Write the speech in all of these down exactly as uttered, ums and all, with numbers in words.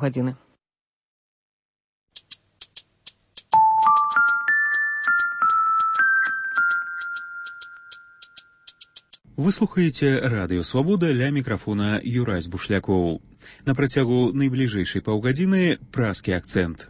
паўгадзіны. Вы слухаеце Радыё Свабода, ля мікрафона Юрась Бушлякоў. На працягу найбліжэйшай паўгадзіны празкі акцэнт.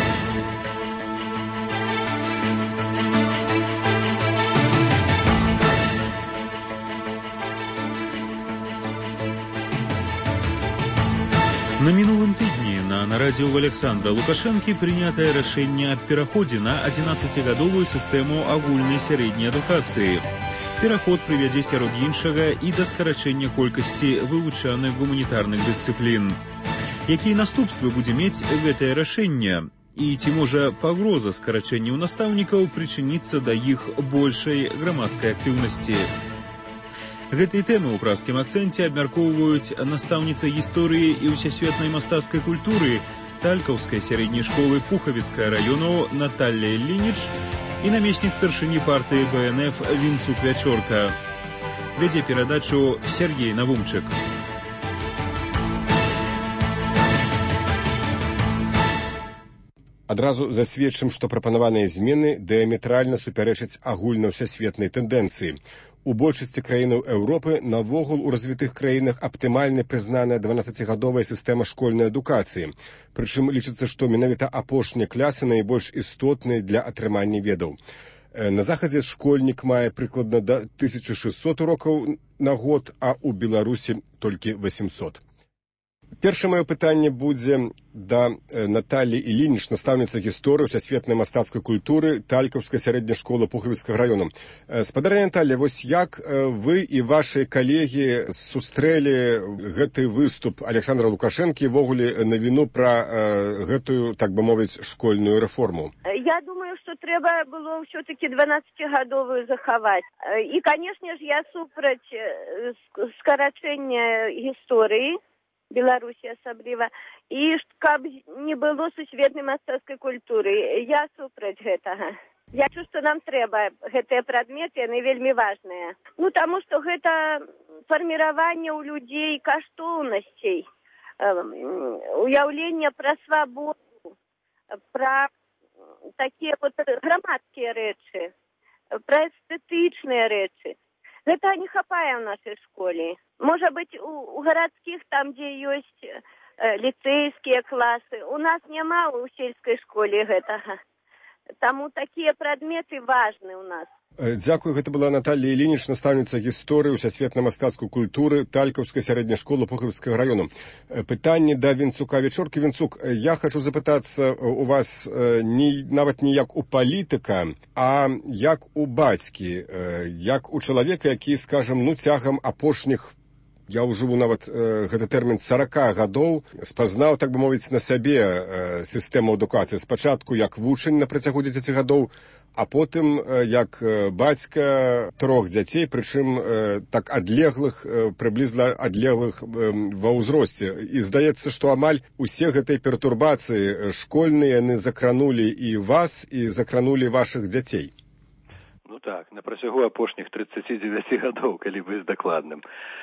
На мінулым тыдні на нарадзе ў Александра Лукашэнкі прынятае рашэнне аб пераходзе на адзінаццацігадовую сістэму агульнай сярэдняй адукацыі. Пераход прывядзе сярод іншага і да скарачэння колькасці вывучаных гуманітарных дысцыплін. Якія наступствы будзе мець гэтае рашэнне? І ці можа пагроза скарачэнняў настаўнікаў прычыніцца да іх большай грамадскай актыўнасці? Гэтыя тэмы ў празкім акцэнце абмяркоўваюць настаўніца гісторыі і ўсесветнай мастацкай культуры Талькаўскай сярэдняй школы Пухавіцкага раёну Наталля Ілініч і намеснік старшыні партыі бэ эн эф Вінцук Вячорка. Вядзе перадачу Сергей Навумчык. Адразу засведчым, што прапанаваныя змены дыаметральна супярэчаць агульна-ўсесветнай тэндэнцыі. У большасці краінаў Еўропы навогул у развітых краінах аптымальна прызнаная дванаццацігадовая сістэма школьнай адукацыі. Прычым лічыцца, што менавіта апошнія класы найбольш істотныя для атрымання ведаў. На захадзе школьнік мае прыкладна да тысячы шэсцьсот урокаў на год, а ў Беларусі толькі васемсот. Першае маё пытанне будзе да Наталлі Ілініч, настаўніца гісторыі ўсесветнай мастацкай культуры Талькаўскай сярэдняй школы Пухавіцкага раёну. Спадарня Наталля, вось як вы і вашы калегі сустрэлі гэты выступ Александра Лукашэнкі, ввогуле навіну пра гэтую, так бы мовіць, школьную рэформу? Я думаю, што трэба было ўсё-таки дванаццацігадовую захаваць. І, канешне ж, я супраць скарачэння гісторыі Беларусі асабліва, і каб не было сусветнай мастацкай культуры. Я супраць гэтага. Я чую, што нам трэба гэтыя прадметы, яны вельмі важныя. Ну, таму што гэта фарміраванне ў людзей каштоўнасцей, уяўлення пра свабоду, пра такія вот грамадскія рэчы, пра эстэтычныя рэчы. Гэта не хапае ў нашай школе. Можа быць, у, у гарадскіх, там, дзе ёсць э, ліцэйскія класы, у нас няма ў сельскай школе гэтага. Таму такія прадметы важны ў нас. Дзякую, гэта была Наталля Ілініч, настаўніца гісторыі ўсесветнай мастацкай культуры Талькаўскай сярэдняй школы Пухавіцкага раёну. Пытанне да Вінцука Вячоркі. Вінцук, я хачу запытацца у вас не, нават не як у палітыка, а як у бацькі, як у чалавека, які, скажам, ну, цягам апошніх, я ўжыву нават э, гэты тэрмін сарака гадоў, спазнаў, так бы мовіць, на сябе э, сістэму адукацыі. Спачатку як вучань на працягу дзесяці гадоў, а потым э, як э, бацька трох дзяцей, прычым э, так адлеглых, э, прыблізна адлеглых э, ва ўзросце. І здаецца, што амаль усе гэтыя пертурбацыі школьныя яны закранулі і вас, і закранулі вашых дзяцей. Ну так, на працягу апошніх тридцати девяти гадоў, калі быць дакладным.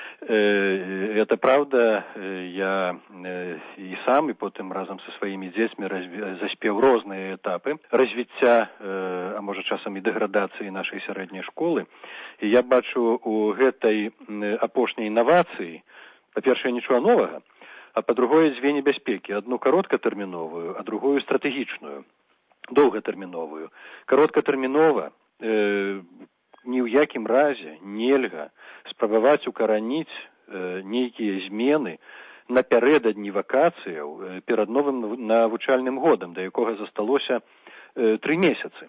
Это правда, я і сам, і потым разам са сваімі дзецьмі заспеў розныя этапы развіцця, а можа часам і дэградацыі нашай сярэдняй школы. І я бачу у гэтай апошняй інавацыі, па-першае, нічога новага, а па-другое, дзве небяспекі. Адну кароткатэрміновую, а другую стратэгічную, доўгатэрміновую. Кароткатэрмінова э, ні ў якім разе нельга спрабаваць укараніць э, нейкія змены напярэдадні вакацыяў э, перад новым навучальным годам, да якога засталося э, тры месяцы.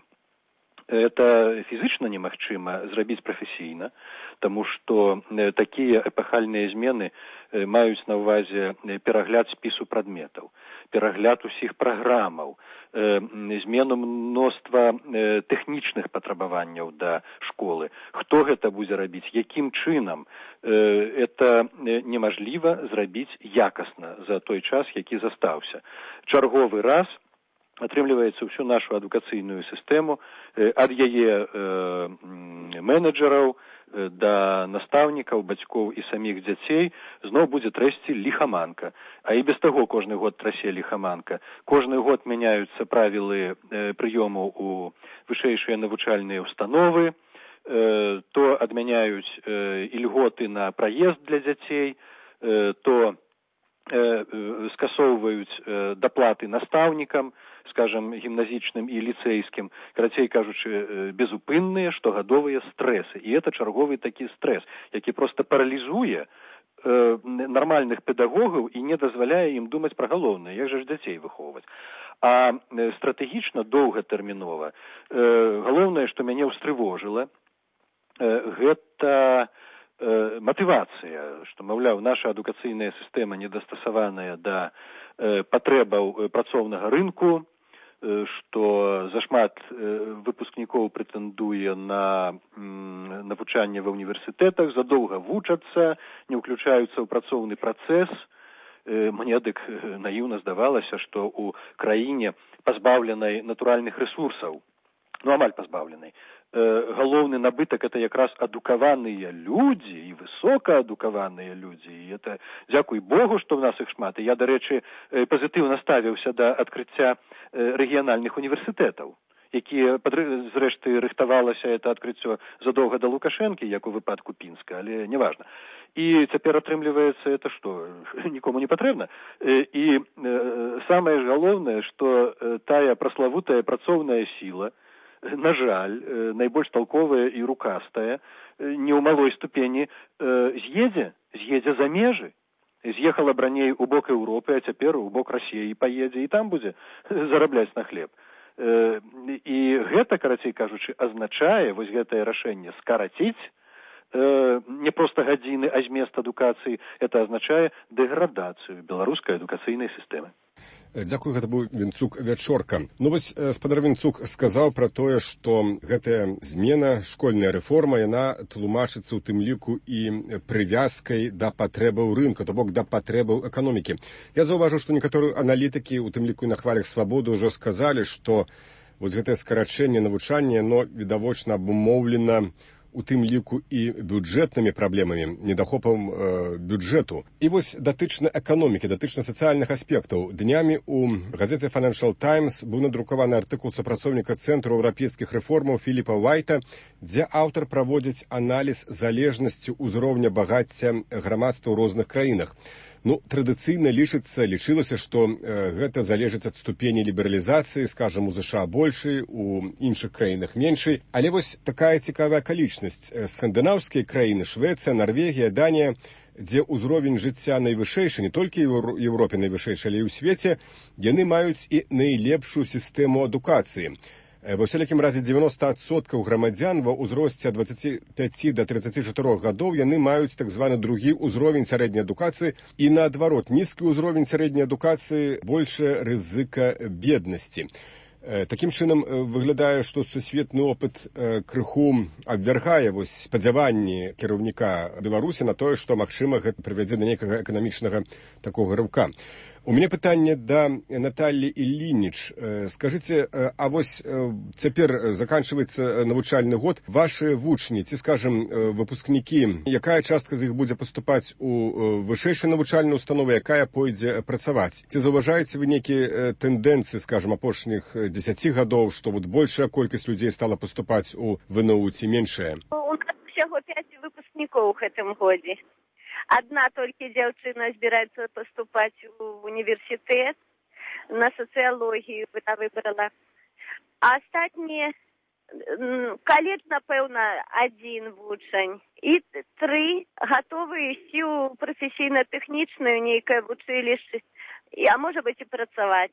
Это фізычна немагчыма зрабіць прафесійна, таму што э, такія эпахальныя змены э, маюць на ўвазе перагляд спісу прадметаў, перагляд усіх праграмаў, э, змену мноства э, тэхнічных патрабаванняў да школы. Хто гэта будзе рабіць, якім чынам, э, это немажліва зрабіць якасна за той час, які застаўся. Чарговы раз атрымліваецца ўсю нашу адукацыйную сістэму ад яе менеджераў да настаўнікаў, бацькоў і саміх дзяцей зноў будзе трэсці ліхаманка. А і без таго кожны год трасе ліхаманка. Кожны год мяняюцца правілы прыёму ў вышэйшыя навучальныя установы, то адмяняюць ільготы на праезд для дзяцей, то скасоўваюць даплаты настаўнікам, скажем, гімназічным і ліцэйскім, карацей кажучы, безупынныя штогадовыя стрэсы. І это чарговы такі стрэс, які проста паралізуе нармальных педагогаў і не дазваляе ім думаць пра галоўнае, як жа ж дзяцей выхоўваць. А стратэгічна, доўгатэрмінова, галоўнае, што мяне ўстрывожыла, гэта матывацыя, што, маўляў, наша адукацыйная сістэма недастасаваная да патрэбаў працоўнага рынку, што зашмат выпускнікоў прэтэндуе на навучанне ва ўніверсітэтах, задоўга вучацца, не ўключаюцца ў працоўны працэс. Мне дык наіўна здавалася, што ў краіне пазбаўленай натуральных рэсурсаў, ну, амаль пазбаўленай, галоўны набытак это якраз адукаваныя людзі і высокаадукаваныя людзі. І это дзякуй Богу, што ў нас іх шмат. І я, дарэчы, пазітыўна ставіўся да адкрыцця рэгіянальных універсітэтаў, якія, зрэшты, рыхтавалася это адкрыццё задоўга да Лукашэнкі, як у выпадку Пінска, але неважна. І цяпер атрымліваецца это што? Нікому не патрэбна. І самае ж галоўнае, што тая праславутая працоўная сіла, на жаль, найбольш толковая і рукастая, не ў малой ступені з'едзе, з'едзе за межы. З'ехала б раней у бок Еўропы, а цяпер у бок Расіі паедзе, і там будзе зарабляць на хлеб. І гэта, карацей кажучы, азначае, вось гэтае рашэнне скараціць не проста гадзіны, а змест адукацыі, это азначае дэградацыю беларускай адукацыйнай сістэмы. Дзякую, гэта быў Вінцук Вячорка. Ну вось спадар Вінцук сказаў пра тое, што гэтая змена, школьная рэформа, яна тлумачыцца ў тым ліку і прывязкай да патрэбаў рынка, то бок да патрэбаў эканомікі. Я заўважыў, што некаторыя аналітыкі, у тым ліку і на хвалях свабоды, ўжо сказалі, што вось гэтае скарачэнне навучання, оно відавочна абумоўлена у тым ліку і бюджэтнымі праблемамі, недахопам э, бюджэту. І вось датычна эканомікі, датычна сацыяльных аспектаў. Днямі у газеце Financial Times быў надрукаваны артыкул супрацоўніка Цэнтру еўрапейскіх рэформаў Філіпа Уайта, дзе аўтар праводзіць аналіз залежнасці ўзроўня багацця грамадства ў розных краінах. Ну, традыцыйна лічыцца, лічылася, што э, гэта залежыць ад ступені лібералізацыі, скажам, у ЗША большай, у іншых краінах меншай. Але вось такая цікавая акалічнасць. Скандынаўскія краіны, Швецыя, Нарвегія, Данія, дзе ўзровень жыцця найвышэйшы, не толькі ў Еўропе найвышэйшы, але і ў свеце, яны маюць і найлепшую сістэму адукацыі. Ва ўсялякім разе дзевяноста адсоткаў грамадзян ва ўзросце ад дваццаці пяці да трыццаці чатырох гадоў яны маюць так званы другі ўзровень сярэдняй адукацыі і наадварот, нізкі ўзровень сярэдняй адукацыі большая рызыка беднасці. Такім чынам выглядае, што сусветны опыт крыху абвяргае вось спадзяванні кіраўніка Беларусі на тое, што, магчыма, гэта прывядзе да нейкага эканамічнага такога рыўка. У мяне пытанне да Наталлі Іллініч. Скажыце, а вось цяпер заканчваецца навучальны год. Вашы вучні, ці, скажам, выпускнікі, якая частка з іх будзе паступаць у вышэйшыя навучальныя установы, якая пойдзе працаваць? Ці заўважаеце вы нейкія тэндэнцыі, скажам, апошніх дзесяці гадоў, што вот большая колькасць людзей стала паступаць у ВНУ ці меншая? У нас усяго пяць выпускнікоў у гэтым годзе. Адна толькі дзяўчына збіраецца паступаць у універсітэт на сацыялогію, вона выбрала. А астатнія, каледж, напэўна, адзін вучань. І тры гатовы ісці ў прафесійна-тэхнічнае нейкае вучылішча, а можа быць і працаваць.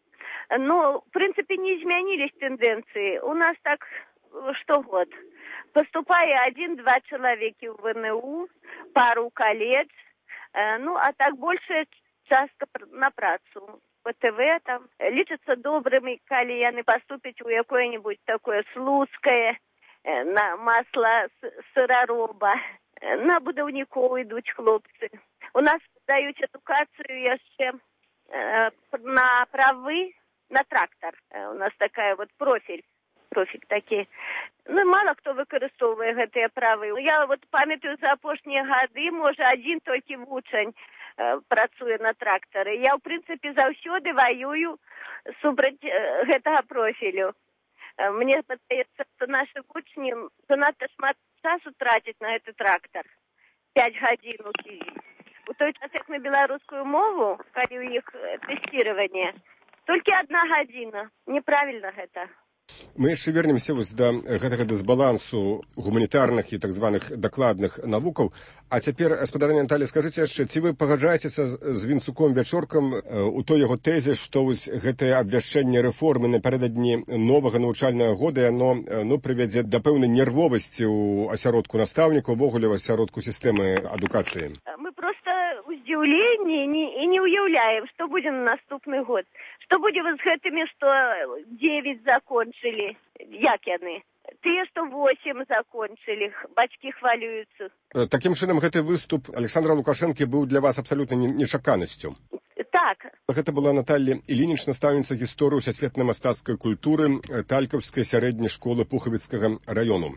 Ну, в прынцыпе, не змянілись тэндэнцыі. У нас так штогод. Поступае адзін-два чалавекі ў ВНУ, пару ў каледж, ну, а так большая частка на працу. ПТВ там лічацца добрымі, калі яны паступяць у якое-нибудь такое слуцкае, на масла сырароба. На будаўнікоў ідуць хлопцы. У нас даюць адукацыю яшчэ на правы на трактор. У нас такая вот профиль. Профіль такі. Ну, мало хто выкарыстоўвае гэтыя правы. Я вот памятаю за апошнія гады, можа, адзін толькі вучань э, працуе на трактары. Я, ў прынцыпе, заўсёды ваюю супраць э, гэтага профілю. Э, мне падаецца, што нашы вучні занадта шмат часу трацяць на гэты трактар. пяць гадзін у Киеве. У той час, як на беларускую мову, калі ў іх тэсціраванне, толькі адна гадзіна. Неправільна гэта. Мы яшчэ вернемся вось да гэтага дысбалансу гуманітарных і так званых дакладных навукаў. А цяпер, гаспадарыня Наталья, скажыце яшчэ, ці вы пагаджаецеся з Вінцуком Вячоркам у той яго тэзе, што вось гэтае абвяшчэнне рэформы напярэдадні новага навучальнага года, яно ну, прывядзе да пэўнай нервовасці ў асяродку настаўнікаў, увогуле ў асяродку сістэмы адукацыі? Мы проста ў здзіўленні і не ўяўляем, што будзе на наступны год. Што будзе з гэтымі, што девять закончылі, як яны? Тыя, што восемь закончылі, бацькі хвалююцца. Такім чынам, гэты выступ Александра Лукашэнкі быў для вас абсалютна нечаканасцю. Так. Гэта была Наталья Ілініч, настаўніца гісторыі сусветнай мастацкай культуры Талькаўскай сярэдняй школы Пухавіцкага раёну.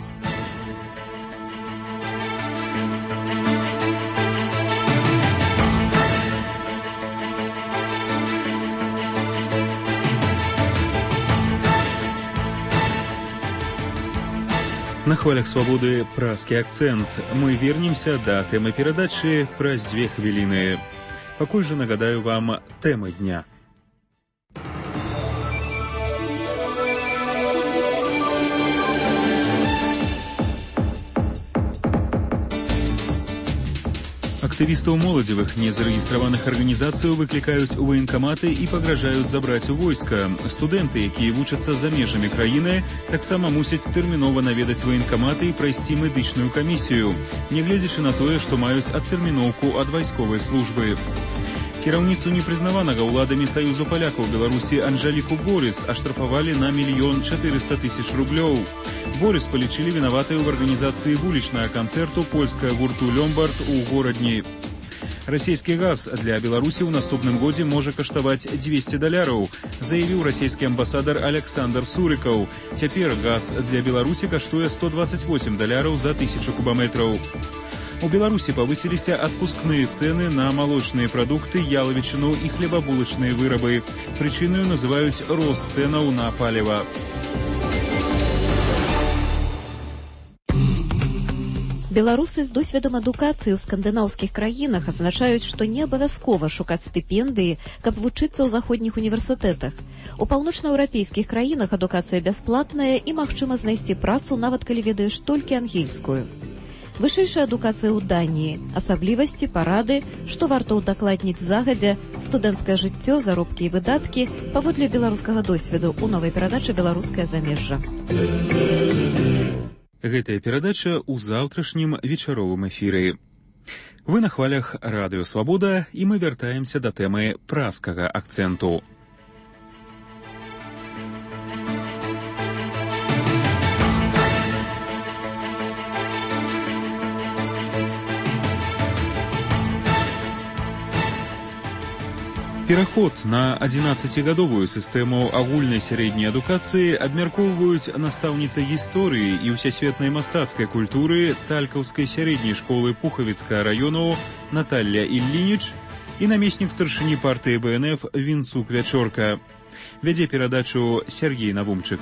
На хвалях свабоды празкі акцэнт. Мы вернемся да тэмы перадачы праз дзве хвіліны. Пакуль жа нагадаю вам тэмы дня. Актывістаў моладзевых незарэгістраваных арганізацый выклікаюць у ваенкаматы і пагражаюць забраць у войска. Студэнты, якія вучацца за межамі краіны, таксама мусяць тэрмінова наведаць ваенкаматы і прайсці медычную камісію, нягледзячы на тое, што маюць адтэрміноўку ад вайсковай службы. Кіраўніцу непрызнаванага ўладамі Саюзу палякаў Беларусі Анжэліку Борыс аштрафавалі на мільён чатырыста тысяч рублёў. Борыс палічылі вінаватай ў арганізацыі вулічнага канцэрту польскага гурту «Лёмбард» у горадні. Расійскі газ для Беларусі ў наступным годзе можа каштаваць дзвесце даляраў, заявіў расійскі амбасадар Александр Сурыкаў. Цяпер газ для Беларусі каштуе сто дваццаць восем даляраў за тысячу кубаметраў. У Беларусі павысіліся адпускныя цэны на малочныя прадукты, ялавічыну і хлебабулачныя вырабы. Прычынаю называюць рост цэнаў на паліва. Беларусы з досведам адукацыі ў скандынаўскіх краінах адзначаюць, што не абавязкова шукаць стыпендыі, каб вучыцца ў заходніх універсітэтах. У паўночнаеўрапейскіх краінах адукацыя бясплатная і магчыма знайсці працу, нават калі ведаеш толькі ангельскую. Вышэйшая адукацыя ў Даніі, асаблівасці, парады, што варта ўдакладніць загадзя, студэнцкае жыццё, заробкі і выдаткі паводле беларускага досведу ў новай перадачы «Беларускае замежжа». Гэтая перадача ў заўтрашнім вечаровым эфіры. Вы на хвалях радыё «Свабода» і мы вяртаемся да тэмы празкага акцэнту. Пераход на адзінаццацігадовую сістэму агульнай сярэдняй адукацыі абмяркоўваюць настаўніца гісторыі і ўсесветнай мастацкай культуры Талькаўскай сярэдняй школы Пухавіцкага раёну Наталья Ілініч і намеснік старшыні партыі бэ эн эф Вінцук Вячорка. Вядзе перадачу Сергей Навумчык.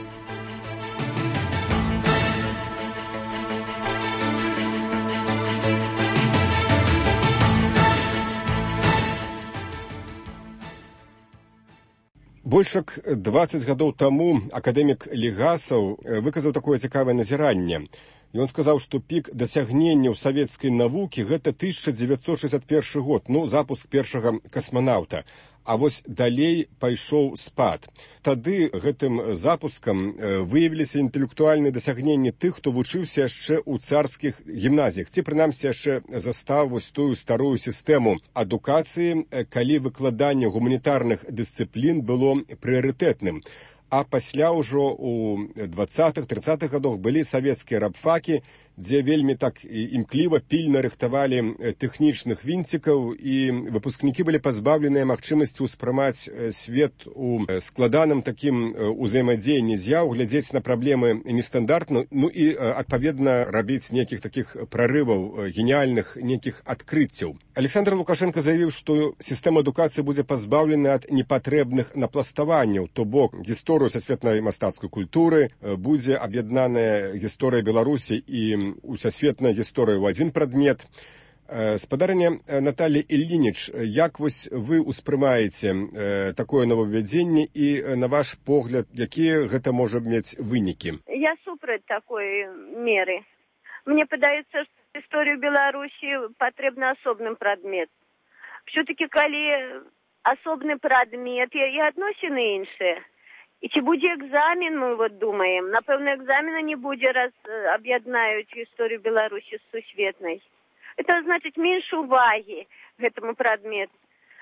Больш як дваццаць гадоў таму акадэмік Легасаў выказаў такое цікавае назіранне. Ён сказаў, што пік дасягненняў савецкай навукі – гэта тысяча дзевяцьсот шэсцьдзесят першы год, ну, запуск першага касманаўта. А вось далей пайшоў спад. Тады гэтым запускам выявіліся інтэлектуальныя дасягненні тых, хто вучыўся яшчэ ў царскіх гімназіях, ці прынамсі яшчэ застаў вось тую старую сістэму адукацыі, калі выкладанне гуманітарных дысцыплін было прыярытэтным. А пасля ўжо ў дваццатых-трыццатых гадах былі савецкія рабфакі, дзе вельмі так імкліва, пільна рыхтавалі тэхнічных вінцікаў, і выпускнікі былі пазбаўленыя магчымасці ўспрымаць свет у складаным такім узаемадзеянні з'яў, глядзець на праблемы нестандартна, ну і, адпаведна, рабіць нейкіх такіх прарываў геніяльных, нейкіх адкрыццяў. Александр Лукашенко заявіў, што сістэма адукацыі будзе пазбаўлена ад непатрэбных напластаванняў, то бок гісторыю сусветнай мастацкай культуры, будзе аб'яднаная гісторыя Беларусі і усесветная гісторыя ў адзін прадмет. Спадарня Наталья Ильинич, як вось вы ўспрымаеце такое нововвядзенне і, на ваш погляд, якія гэта можа мець вынікі? Я супраць такой меры. Мне падаецца, што историю Беларуси потребно особным предмет. Все-таки, коли особный предмет, и относины іншие. И чи буде экзамен, мы вот думаем. Напевно, экзамена не буде, раз объединяют историю Беларуси с сусветной. Это значит меньше уваги к этому предмету.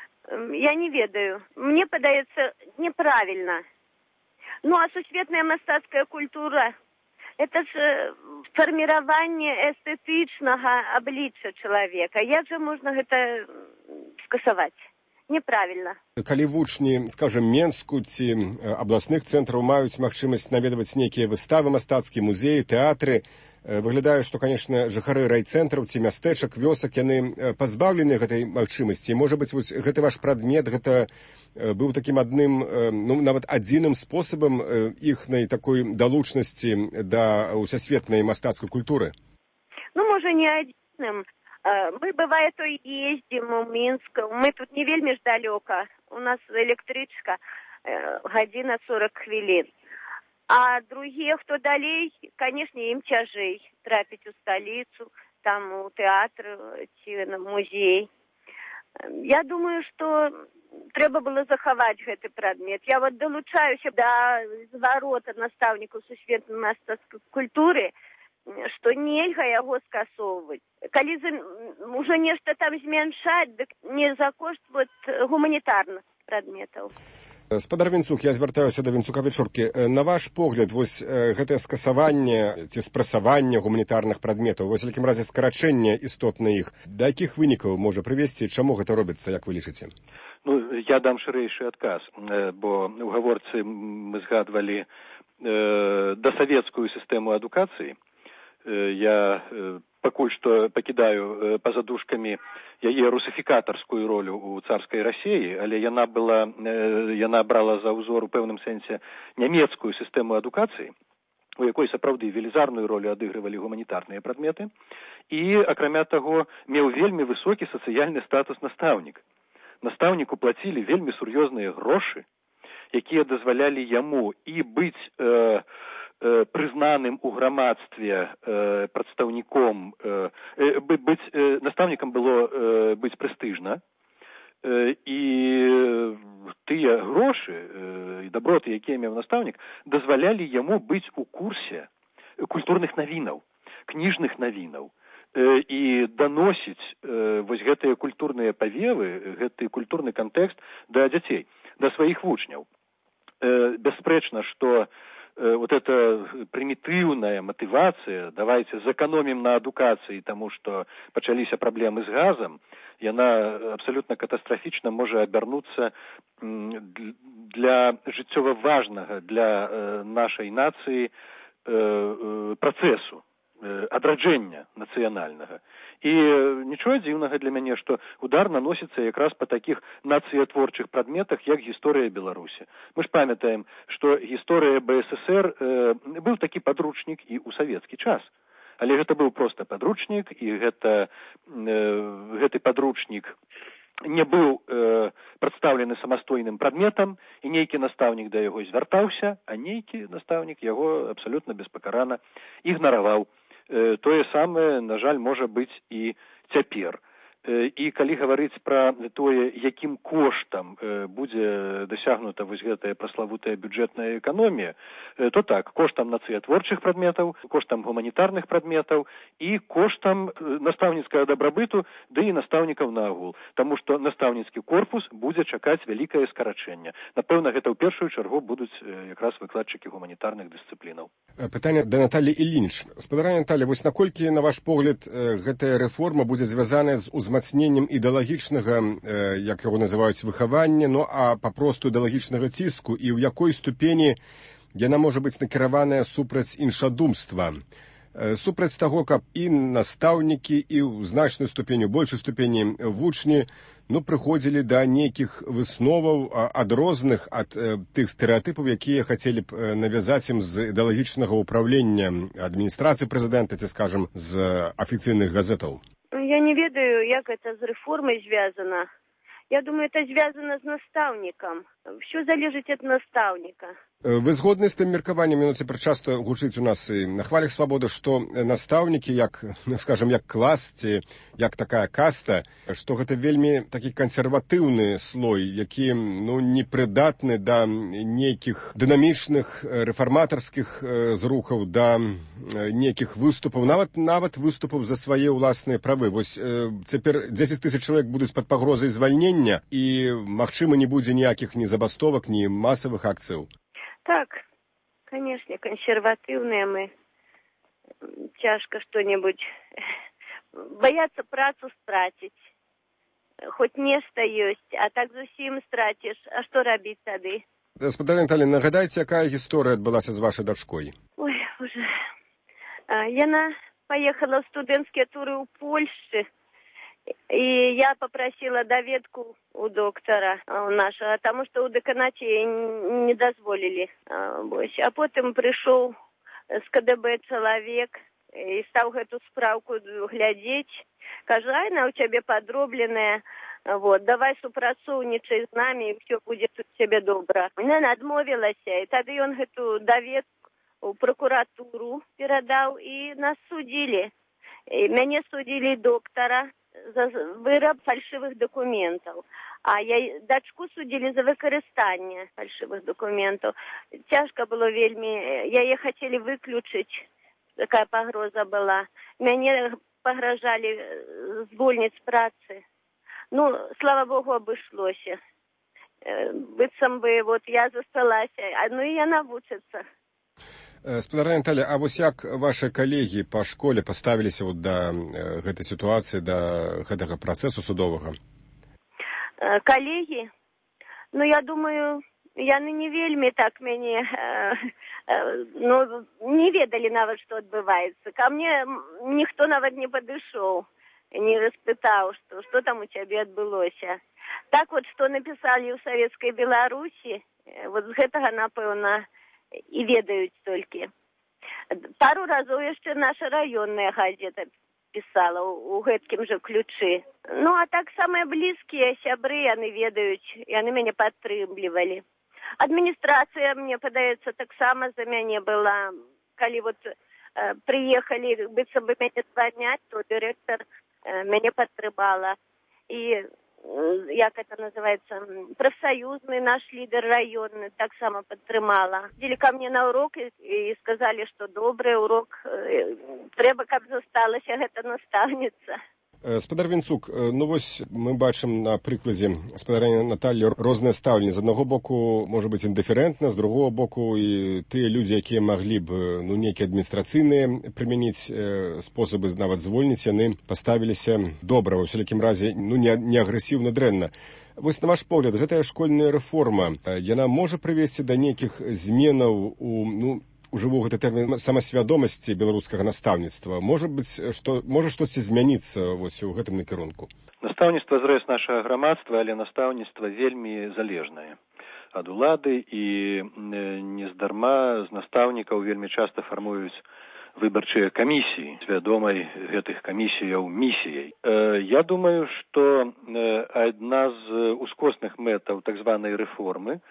Я не ведаю. Мне подается неправильно. Ну, а сусветная мастацкая культура – это же формирование эстетичного обличия человека. Як же можно это скасовать? Неправильно. Калі вучні, скажем, Менску ці абласных цэнтраў маюць магчымасць наведваць нейкія выставы мастацкія, музеі, тэатры, выглядае, што, канешне, жыхары райцэнтраў ці мястэчак, вёсак, яны пазбаўлены гэтай магчымасці. Можа быць, вось гэты ваш прадмет, гэта быў такім адным, ну, нават адзіным спосабам іхнай такой далучнасці да усесветнай мастацкай культуры? Ну, можа, не адзіным. Мы, бывает, то ездим у Минск. Мы тут не вельмі ж далёка. У нас электричка гадзіна сорок хвілін. А другие, кто далей, конечно, им тяжей трапить у столицу, там у театр, на музей. Я думаю, что трэба было захаваць гэты прадмет. Я вот долучаюся да зварота настаўнікаў сусветнай мастацкай культуры, што нельга яго скасоўваць. Калі ўжо нешта там змяншаць, дык не за кошт вот гуманітарных прадметаў. Спадар Вінцук, я звяртаюся да Вінцука Вечоркі. На ваш погляд, вось гэтае скасаванне ці спрасаванне гуманітарных прадметаў, вось, у якім разе скарачэнне істотна іх, да якіх вынікаў можа прывесці, чаму гэта робіцца, як вы лічыце? Ну, я дам шырэйшы адказ, бо ў гаворцы мы згадвалі э, дасавецкую сістэму адукацыі. Я пакуль што пакідаю па-за дужкамі яе русифікатарскую ролю ў царскай Расіі, але яна была, яна брала за ўзор у пэўным сэнсе нямецкую сістэму адукацыі, у якой сапраўды велізарную ролю адыгрывалі гуманітарныя прадметы, і, акрамя таго, меў вельмі высокі сацыяльны статус настаўнік. Настаўніку плацілі вельмі сур'ёзныя грошы, якія дазвалялі яму і быць э, прызнаным у грамадстве э, прадстаўніком, э, э, быць э, настаўнікам было э, быць прэстыжна, э, і тыя грошы э, і даброты, якія меў настаўнік, дазвалялі яму быць у курсе культурных навінаў, кніжных навінаў, э, і даносіць э, вось гэтыя культурныя павевы, гэты культурны кантэкст да дзяцей, да сваіх вучняў. Э, бясспрэчна, што вот эта примитивная мотивация, давайте сэкономим на адукации, тому что пачаліся проблемы с газом, и она абсолютно катастрофично может обернуться для жыццёва важного для нашей нации процессу адраджэння нацыянальнага. І нічого дзіўнага для мяне, што удар наносіцца якраз па такіх нацыятворчых прадметах, як гісторыя Беларусі. Мы ж памятаем, што гісторыя бэ эс эсэр э, быў такі падручнік і ў савецкі час. Але гэта быў проста падручнік, і гэта, э, гэты падручнік не быў э, прадстаўлены самастойным прадметам, і нейкі настаўнік да яго звяртаўся, а нейкі настаўнік яго абсалютна беспакарана ігнараваў. Тое самае, на жаль, можа быць і цяпер. І калі гаварыць пра тое, якім коштам будзе дасягнута вось гэтая праславутая бюджэтная эканомія, то так, коштам нацыятворчых прадметаў, коштам гуманітарных прадметаў і коштам настаўніцкага дабрабыту, ды і настаўнікаў наогул. Таму што настаўніцкі корпус будзе чакаць вялікае скарачэнне. Напэўна, гэта ў першую чаргу будуць якраз выкладчыкі гуманітарных дысцыплінаў. Пытанне да Наталі Ілінч. Спадарня Наталя, вось наколькі, на ваш погляд, гэтая рэформа будзе звязаная з узмацненнем ідэалагічнага, як яго называюць, выхавання, ну а папросту ідэалагічнага ціску, і ў якой ступені яна можа быць накіраваная супраць іншадумства, супраць таго, каб і настаўнікі, і ў значную ступені, у большай ступені вучні, ну, прыходзілі да нейкіх высноваў ад розных, ад э, тых стэрэатыпаў, якія хацелі б э, навязаць ім з ідэалагічнага ўправлення адміністрацыі прэзідэнта, ці, скажам, з афіцыйных газетаў. Я не ведаю, як это з рэформай звязана. Я думаю, это звязано з настаўнікам. Все залежыць ад настаўніка. Вы згодны з тым меркаваннем, ну, цяпер часта гучыць у нас і на хвалях свабоды, што настаўнікі, як, скажам, як клас, ці як такая каста, што гэта вельмі такі кансерватыўны слой, які, ну, непрыдатны да нейкіх дынамічных рэфарматарскіх зрухаў, да нейкіх выступаў, нават нават выступаў за свае ўласныя правы. Вось цяпер дзесяць тысяч чалавек будуць пад пагрозай звальнення, і, магчыма, не будзе ніякіх ні забастовак, ні масавых акцыяў. Так, конечно, консервативные мы. Тяжко что-нибудь. Боятся працу стратить. Хоть нешта есть, а так зусім стратишь. А что робить тады? Спадарня Наталя, нагадайте, якая гісторыя адбылася з вашай дачкой? Ой, уже. Яна поехала в студэнцкія туры ў Польшчы. И я попросила доведку у доктора нашего, потому что у деканате не дозволили. А потом пришел с КДБ человек и стал эту справку глядеть. Кажу, ай, на у тебя подробленная, вот, давай супрацоўнічай з нами, и все будет у тебя добро. Она отмовилась, и тогда он эту доведку в прокуратуру передал, и нас судили. И меня судили доктора за выраб фальшивых документаў, а я дачку судзілі за выкарыстанне фальшивых документаў. Цяжка было вельмі, яе хацелі выключыць, такая пагроза была. Мяне пагражалі звольніць з працы. Ну, слава Богу, абышлося. Быццам бы, вот, я засталася, ну і яна вучыцца. Спадарня Наталя, а вось як ваши калегі па школе паставіліся вот да гэтай сітуацыі, да гэтага працэсу судовага? Калегі? Ну, я думаю, яны не вельмі так мяне, ну, не ведалі нават, што адбываецца. Ка мне ніхто нават не падышоў, не распытаў, што, што там у цябе адбылося. Так вот, што напісалі ў Савецкай Беларусі, вот з гэтага, напэўна, і ведаюць толькі. Пару разоў яшчэ наша раённая газета пісала ў гэткім жа ключы. Ну, а так самыя блізкія сябры, яны ведаюць, яны мяне падтрымлівалі. Адміністрацыя, мне падаецца, таксама за мяне была. Калі вот э, прыехалі, быццам бы мяне звальняць, то дырэктар э, мяне падтрымала. І як это называется, профсоюзный наш лидер районный так само подтрымала. Ходили ко мне на урок и, и сказали, что добрый урок, э, трэба, каб засталася гэта настаўніца. Спадар Вінцук, ну вось мы бачым на прыкладзе спадарні Наталі розныя стаўленні. З аднаго боку, можа быць, індыферэнтна, з другого боку, і тыя людзі, якія маглі б ну, нейкія адміністрацыйныя прымяніць э, спосабы нават звольніць, яны паставіліся добра, ва ўсялякім разе, ну не, не агрэсіўна дрэнна. Вось на ваш погляд, гэтая школьная рэформа, яна можа прывесці да нейкіх зменаў у, ну, ужыву гэты тэрмін самасвядомасці беларускага настаўніцтва. Можа быць, што можа штосьці змяніцца вось у гэтым накірунку? Настаўніцтва зрэз нашага грамадства, але настаўніцтва вельмі залежнае ад улады, і нездарма з настаўнікаў вельмі часта фармуюць выбарчыя камісіі з вядомай гэтых камісіяў місіяй. Я думаю, што адна з ускосных мэтаў так званай рэформы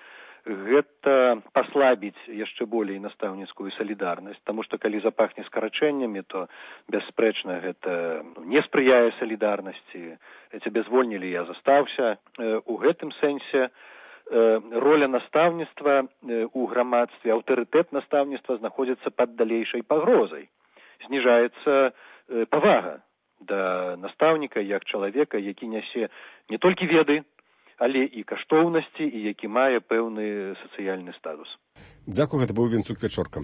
гэта паслабіць яшчэ болей настаўніцкую салідарнасць, таму што калі запахне скарачэннямі, то бясспрэчна гэта не спрыяе салідарнасці. Цябе звольнілі, я застаўся. У гэтым сэнсе роля настаўніцтва ў грамадстве, аўтарытэт настаўніцтва знаходзіцца пад далейшай пагрозай. Зніжаецца павага да настаўніка як чалавека, які нясе не толькі веды, але і каштоўнасці, і які мае пэўны сацыяльны статус. Дзякую, гэта быў Вінцук Вячорка.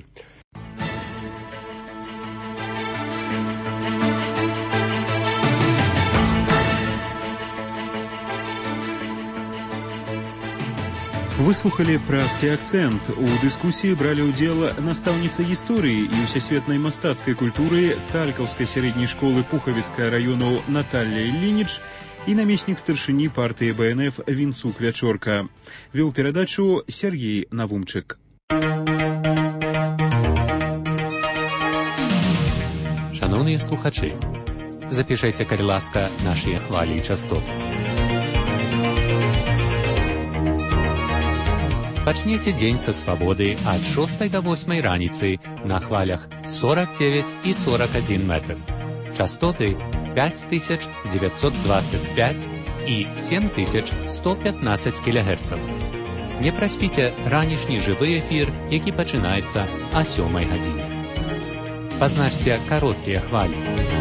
Выслухалі пражскі акцэнт. У дыскусіі бралі ўдзел настаўніца гісторыі і ўсясветнай мастацкай культуры Талькаўскай сярэдняй школы Пухавіцкага раёну Наталля Іллініч і намеснік старшыні партыі Бэ Эн Эф Вінцук Вячорка. Вёў перадачу Сергей Навумчык. Шановні слухачі, запишайте, калі ласка, наші хвалі і частоты. Пачніце дзень са свабоды ад шостай да восьмай раніцы на хвалях сорок девять і сорок один метр. Частоты пять тысяч девятьсот двадцать пять і семь тысяч сто пятнадцать кілогерцаў. Не праспіце ранішні жывы эфір, які пачынаецца о сёмай гадзіне. Пазначце кароткія хвалі.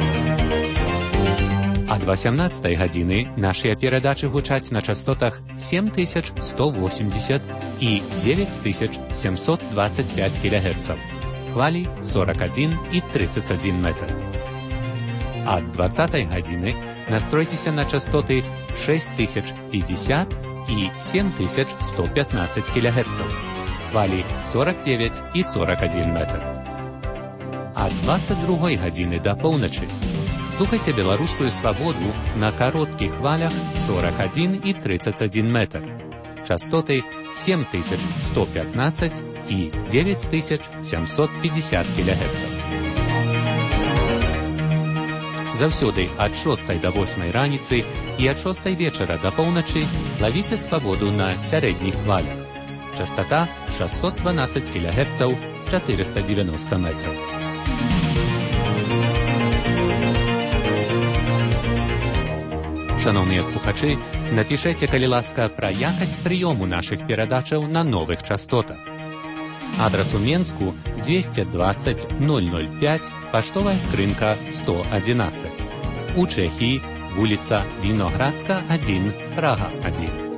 Ад восемнадцатай гадзіны нашыя перадачы гучаць на частотах семь тысяч сто восемьдесят і девять тысяч семьсот двадцать пять кілогерцаў. Хвалі сорок один і тридцать один метр. Ад двадцатай гадзіны настройцеся на частоты шесть тысяч пятьдесят і семь тысяч сто пятнадцать кілогерцаў. Хвалі сорок девять і сорок один метр. Ад двадцать другой гадзіны да поўначы слухайце беларускую свабоду на кароткіх хвалях сорок один і тридцать один метр. Частоты семь тысяч сто пятнадцать і девять тысяч семьсот пятьдесят кілогерцаў. Заўсёды ад шостай да восьмай раніцы і ад шостай вечара да поўначы лавіце свабоду на сярэдніх хвалях. Частота шестьсот двенадцать кілогерцаў, четыреста девяносто метров. Шановныя слухачы, напішайце, калі ласка, пра якасць прыёму нашых перадачаў на новых частотах. Адрас у Менску двести двадцать ноль ноль пять, паштовая скрынка сто одиннадцать. У Чэхіі вуліца Віноградска один, Прага один.